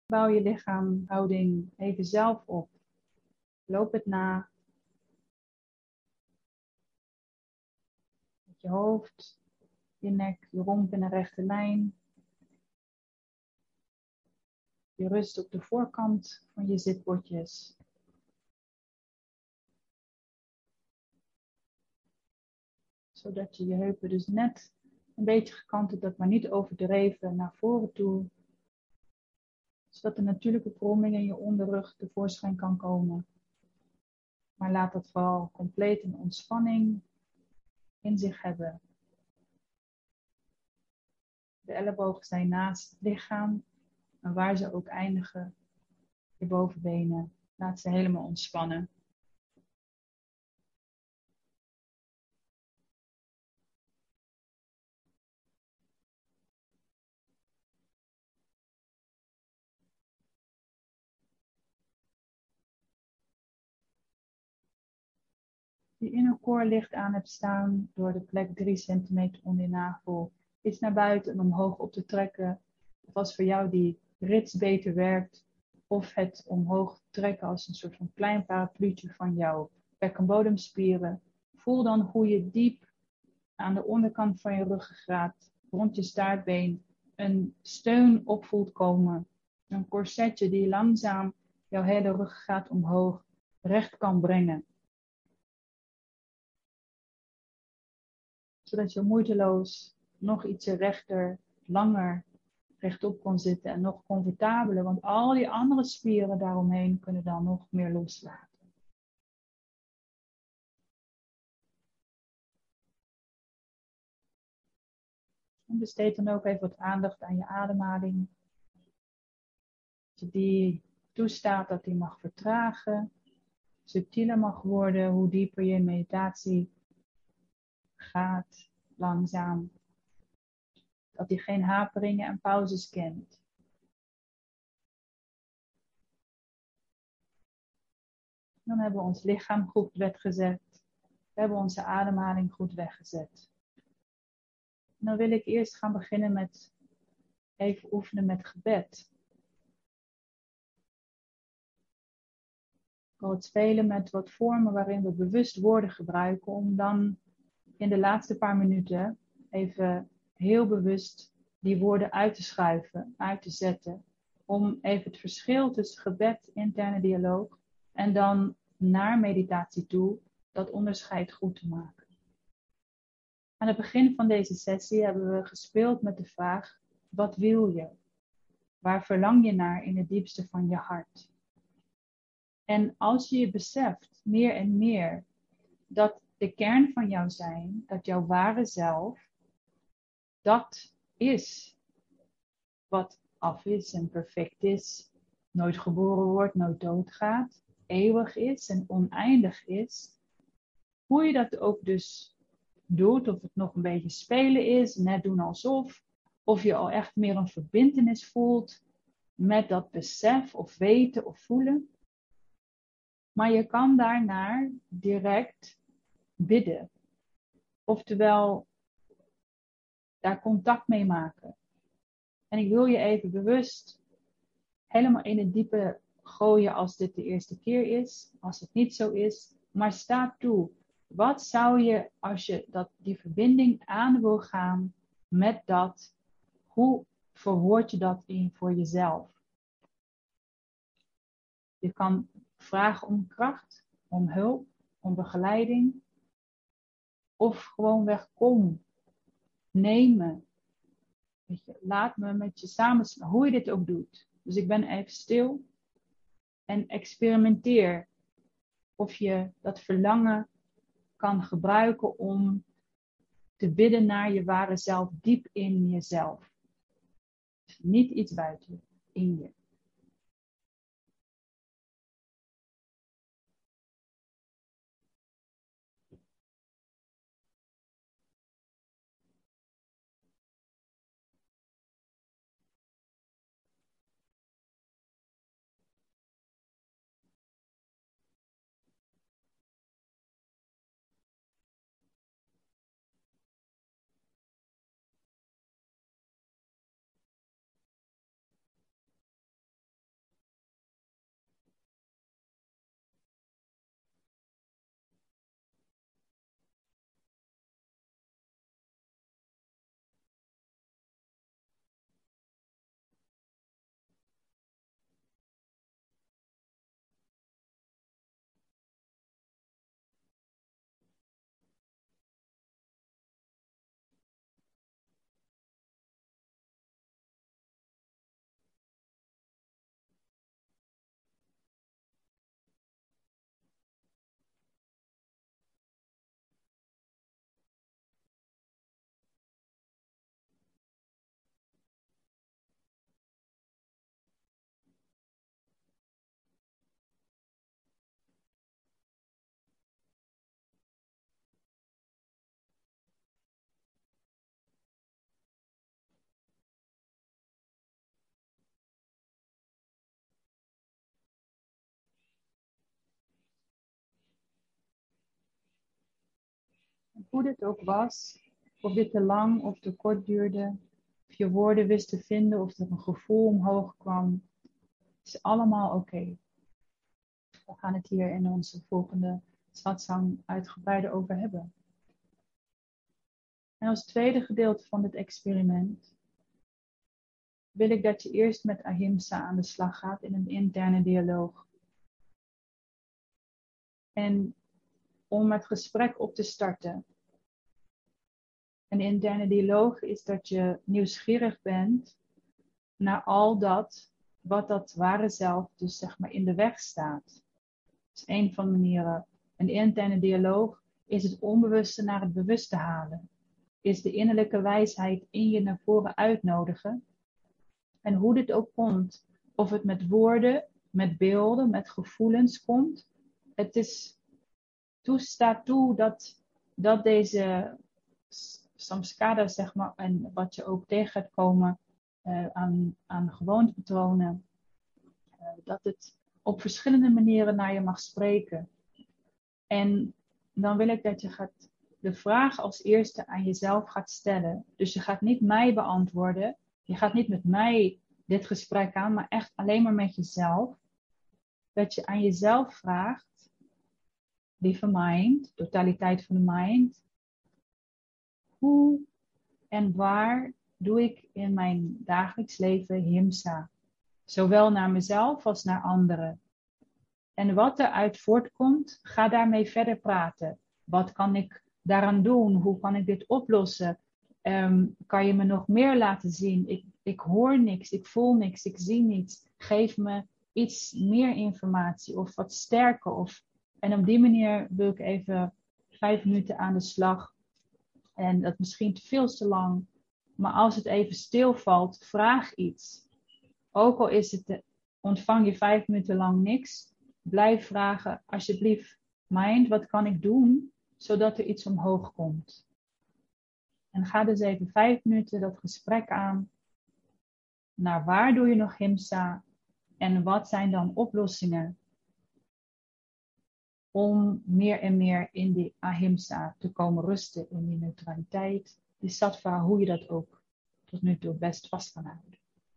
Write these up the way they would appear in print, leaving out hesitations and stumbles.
Bouw je lichaamhouding even zelf op. Loop het na. Met je hoofd, je nek, je romp in een rechte lijn. Je rust op de voorkant van je zitbordjes. Zodat je je heupen dus net een beetje gekanteld hebt, maar niet overdreven naar voren toe. Zodat de natuurlijke kromming in je onderrug tevoorschijn kan komen. Maar laat dat vooral compleet in ontspanning in zich hebben. De ellebogen zijn naast het lichaam. En waar ze ook eindigen, je bovenbenen, laat ze helemaal ontspannen. Je innerkoor licht aan hebt staan door de plek 3 centimeter onder je navel. Iets naar buiten en omhoog op te trekken. Of als voor jou die rits beter werkt. Of het omhoog trekken als een soort van klein parapluutje van jouw bek- en bodemspieren. Voel dan hoe je diep aan de onderkant van je ruggengraat, rond je staartbeen, een steun op voelt komen. Een corsetje die langzaam jouw hele ruggengraat omhoog recht kan brengen. Zodat je moeiteloos nog ietsje rechter, langer rechtop kon zitten en nog comfortabeler. Want al die andere spieren daaromheen kunnen dan nog meer loslaten. En besteed dan ook even wat aandacht aan je ademhaling. Als je die toestaat dat die mag vertragen, subtieler mag worden, hoe dieper je in meditatie gaat, langzaam. Dat die geen haperingen en pauzes kent. Dan hebben we ons lichaam goed weggezet. We hebben onze ademhaling goed weggezet. En dan wil ik eerst gaan beginnen met even oefenen met gebed. Ik wil het spelen met wat vormen waarin we bewust woorden gebruiken. Om dan in de laatste paar minuten even heel bewust die woorden uit te schuiven, uit te zetten. Om even het verschil tussen gebed, interne dialoog en dan naar meditatie toe, dat onderscheid goed te maken. Aan het begin van deze sessie hebben we gespeeld met de vraag, wat wil je? Waar verlang je naar in het diepste van je hart? En als je je beseft, meer en meer, dat de kern van jouw zijn, dat jouw ware zelf, dat is wat af is en perfect is, nooit geboren wordt, nooit doodgaat, eeuwig is en oneindig is. Hoe je dat ook dus doet, of het nog een beetje spelen is, net doen alsof, of je al echt meer een verbintenis voelt met dat besef of weten of voelen. Maar je kan daarnaar direct bidden. Oftewel, daar contact mee maken. En ik wil je even bewust helemaal in het diepe gooien als dit de eerste keer is. Als het niet zo is. Maar sta toe. Wat zou je, als je die verbinding aan wil gaan met dat, hoe verwoord je dat voor jezelf? Je kan vragen om kracht, om hulp, om begeleiding. Of gewoonweg kom, nemen. Weet je, laat me met je samen, hoe je dit ook doet. Dus ik ben even stil en experimenteer of je dat verlangen kan gebruiken om te bidden naar je ware zelf, diep in jezelf. Dus niet iets buiten je, in je. hoe dit ook was, of dit te lang of te kort duurde, of je woorden wist te vinden, of er een gevoel omhoog kwam. Het is allemaal oké. We gaan het hier in onze volgende satsang uitgebreider over hebben. En als tweede gedeelte van dit experiment wil ik dat je eerst met ahimsa aan de slag gaat in een interne dialoog. En om het gesprek op te starten. Een interne dialoog is dat je nieuwsgierig bent naar al dat wat dat ware zelf dus zeg maar in de weg staat. Dat is een van de manieren. Een interne dialoog is het onbewuste naar het bewuste halen. Is de innerlijke wijsheid in je naar voren uitnodigen. En hoe dit ook komt. Of het met woorden, met beelden, met gevoelens komt. Het is staat toe dat deze samskara, zeg maar, en wat je ook tegen gaat komen aan gewoontepatronen, dat het op verschillende manieren naar je mag spreken. En dan wil ik dat je de vraag als eerste aan jezelf gaat stellen. Dus je gaat niet mij beantwoorden. Je gaat niet met mij dit gesprek aan, maar echt alleen maar met jezelf. Dat je aan jezelf vraagt, lieve mind, totaliteit van de mind. Hoe en waar doe ik in mijn dagelijks leven himsa? Zowel naar mezelf als naar anderen. En wat eruit voortkomt, ga daarmee verder praten. Wat kan ik daaraan doen? Hoe kan ik dit oplossen? Kan je me nog meer laten zien? Ik hoor niks, ik voel niks, ik zie niets. Geef me iets meer informatie of wat sterker. En op die manier wil ik even 5 minuten aan de slag. En dat misschien te lang. Maar als het even stilvalt, vraag iets. Ook al is het, ontvang je 5 minuten lang niks. Blijf vragen, alsjeblieft, mind, wat kan ik doen, zodat er iets omhoog komt. En ga dus even 5 minuten dat gesprek aan. Naar waar doe je nog himsa? En wat zijn dan oplossingen? Om meer en meer in die ahimsa te komen rusten, in die neutraliteit. Die sattva, hoe je dat ook tot nu toe best vast kan houden.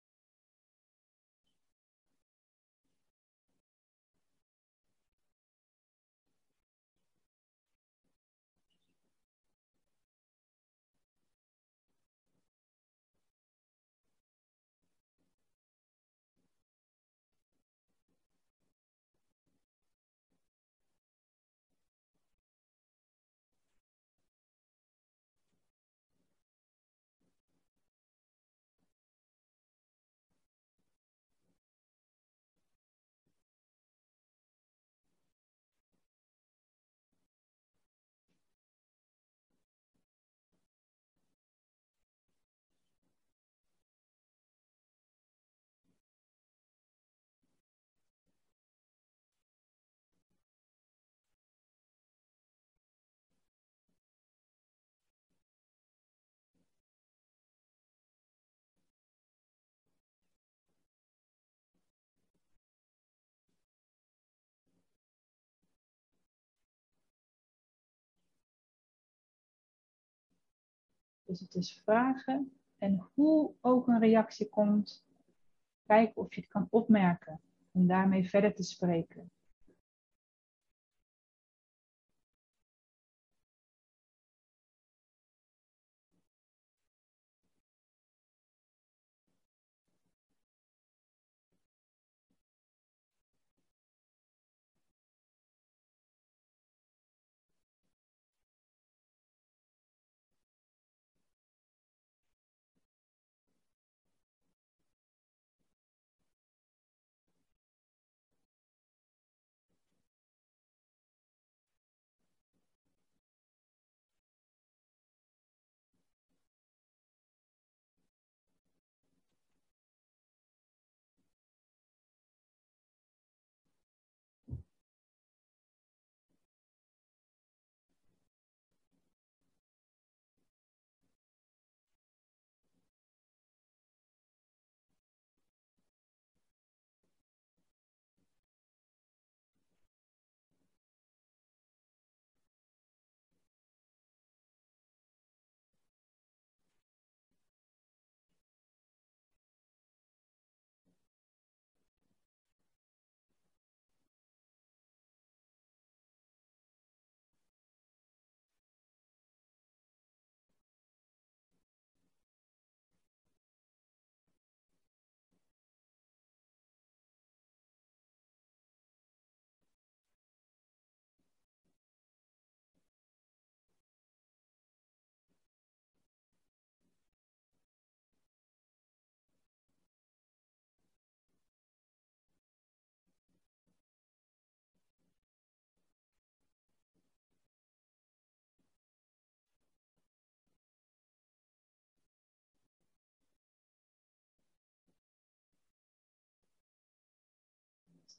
Dus het is vragen en hoe ook een reactie komt, kijk of je het kan opmerken om daarmee verder te spreken.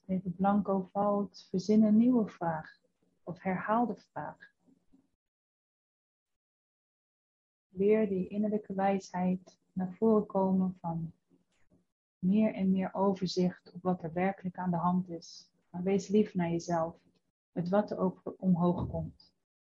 even blanco valt, verzin een nieuwe vraag. Of herhaal de vraag. Weer die innerlijke wijsheid naar voren komen van meer en meer overzicht op wat er werkelijk aan de hand is. Maar wees lief naar jezelf, met wat er ook omhoog komt.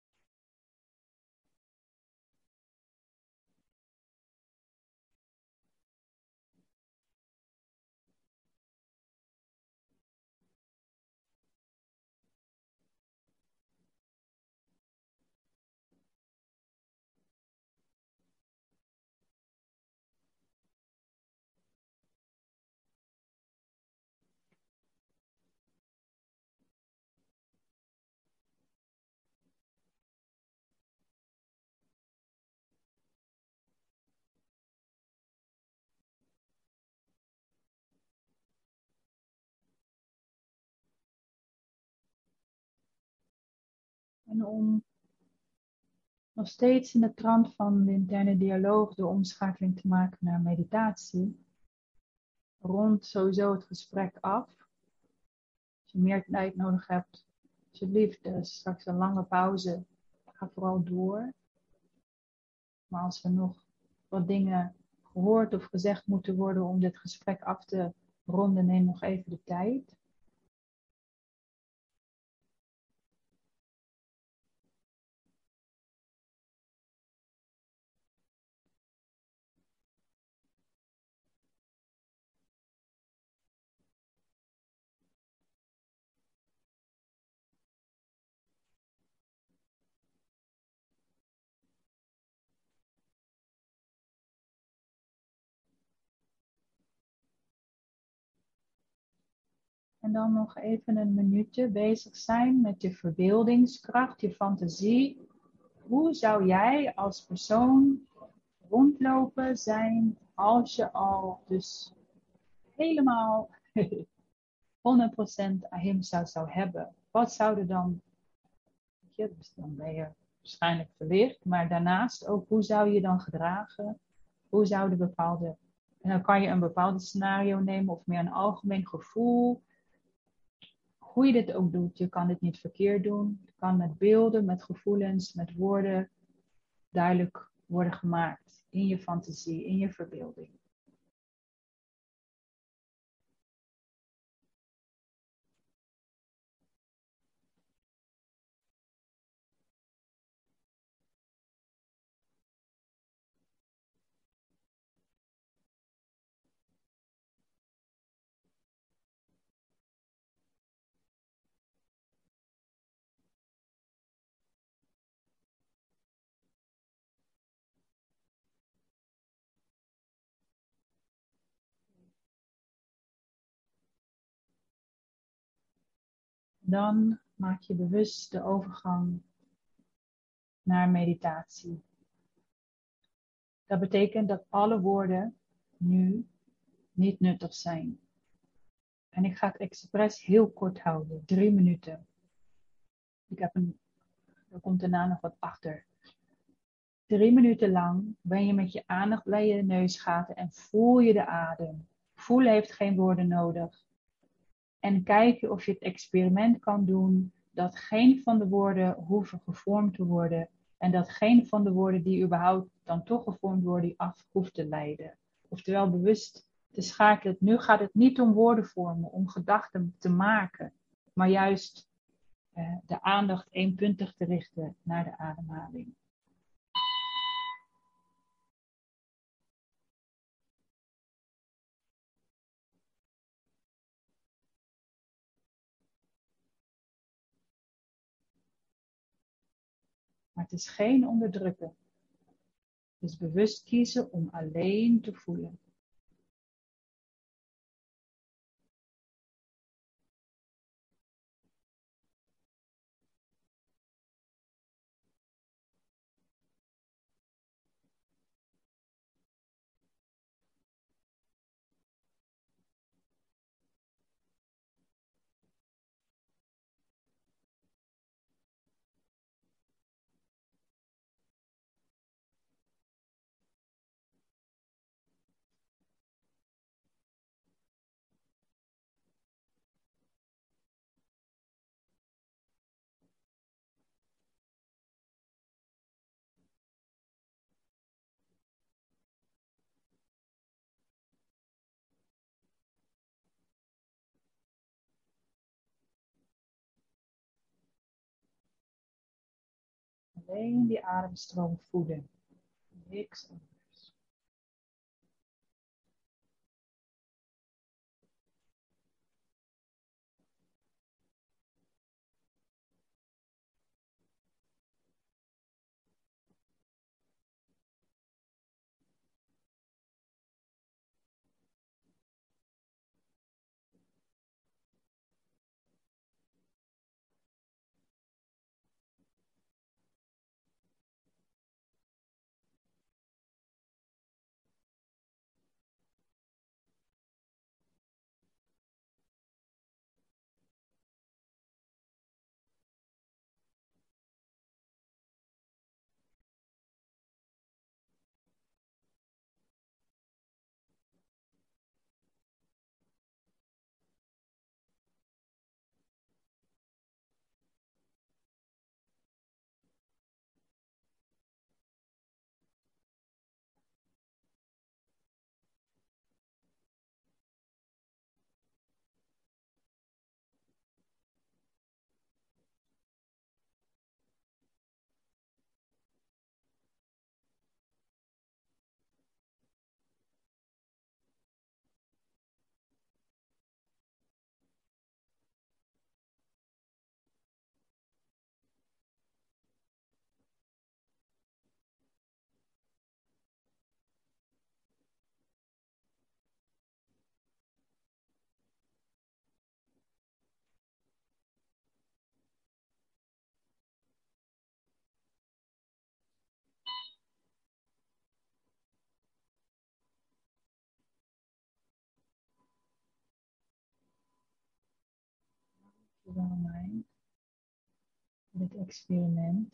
En om nog steeds in de trant van de interne dialoog de omschakeling te maken naar meditatie, rond sowieso het gesprek af. Als je meer tijd nodig hebt, alsjeblieft, straks een lange pauze, ga vooral door. Maar als er nog wat dingen gehoord of gezegd moeten worden om dit gesprek af te ronden, neem nog even de tijd. En dan nog even een minuutje bezig zijn met je verbeeldingskracht, je fantasie. Hoe zou jij als persoon rondlopen zijn als je al dus helemaal 100% ahimsa zou hebben? Wat zou er dan, dus dan ben je waarschijnlijk verlicht, maar daarnaast ook, hoe zou je dan gedragen? Hoe zouden bepaalde, en dan kan je een bepaald scenario nemen of meer een algemeen gevoel. Hoe je dit ook doet, je kan dit niet verkeerd doen. Het kan met beelden, met gevoelens, met woorden duidelijk worden gemaakt in je fantasie, in je verbeelding. Dan maak je bewust de overgang naar meditatie. Dat betekent dat alle woorden nu niet nuttig zijn. En ik ga het expres heel kort houden, 3 minuten. Er komt daarna nog wat achter. 3 minuten lang ben je met je aandacht bij je neusgaten en voel je de adem. Voelen heeft geen woorden nodig. En kijken of je het experiment kan doen dat geen van de woorden hoeven gevormd te worden. En dat geen van de woorden die überhaupt dan toch gevormd worden, die af hoeft te leiden. Oftewel bewust te schakelen. Nu gaat het niet om woorden vormen, om gedachten te maken. Maar juist de aandacht eenpuntig te richten naar de ademhaling. Maar het is geen onderdrukken. Dus bewust kiezen om alleen te voelen. alleen die ademstroom voelen. Niks anders. Mijn dit experiment.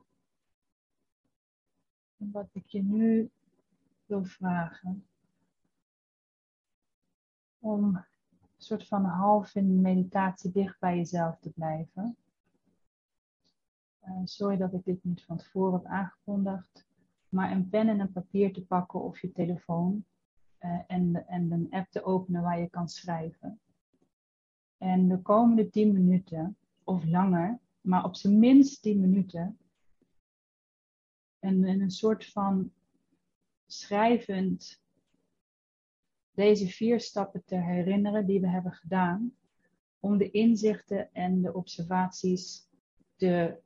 En wat ik je nu wil vragen, om een soort van half in meditatie dicht bij jezelf te blijven. Sorry dat ik dit niet van tevoren heb aangekondigd, maar een pen en een papier te pakken of je telefoon en een app te openen waar je kan schrijven. En de komende 10 minuten, of langer, maar op zijn minst 10 minuten, en een soort van schrijvend deze 4 stappen te herinneren die we hebben gedaan, om de inzichten en de observaties te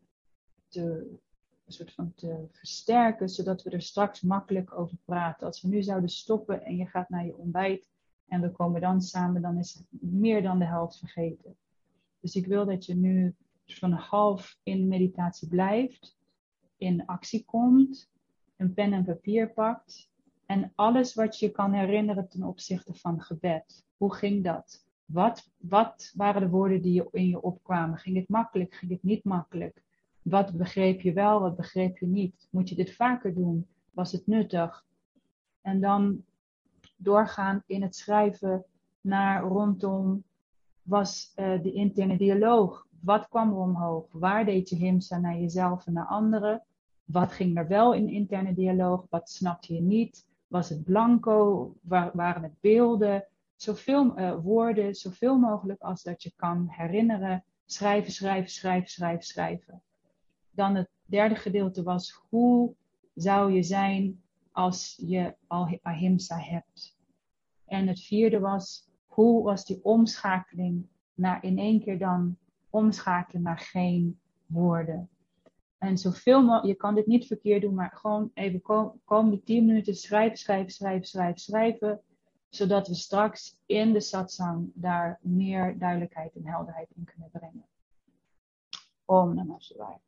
versterken, zodat we er straks makkelijk over praten. Als we nu zouden stoppen en je gaat naar je ontbijt en we komen dan samen, dan is meer dan de helft vergeten. Dus ik wil dat je nu van half in meditatie blijft, in actie komt, een pen en papier pakt en alles wat je kan herinneren ten opzichte van gebed. Hoe ging dat? Wat waren de woorden die in je opkwamen? Ging het makkelijk? Ging het niet makkelijk? Wat begreep je wel? Wat begreep je niet? Moet je dit vaker doen? Was het nuttig? En dan doorgaan in het schrijven naar rondom was de interne dialoog. Wat kwam er omhoog? Waar deed je himsa naar jezelf en naar anderen? Wat ging er wel in interne dialoog? Wat snapte je niet? Was het blanco? Waren het beelden? Zoveel woorden, zoveel mogelijk als dat je kan herinneren. Schrijven. Dan het derde gedeelte was, hoe zou je zijn als je al ahimsa hebt? En het vierde was, hoe was die omschakeling naar in één keer dan omschakelen naar geen woorden? En zoveel mogelijk, je kan dit niet verkeerd doen, maar gewoon even komende 10 minuten schrijven. Zodat we straks in de satsang daar meer duidelijkheid en helderheid in kunnen brengen. Om Namah Shivaya.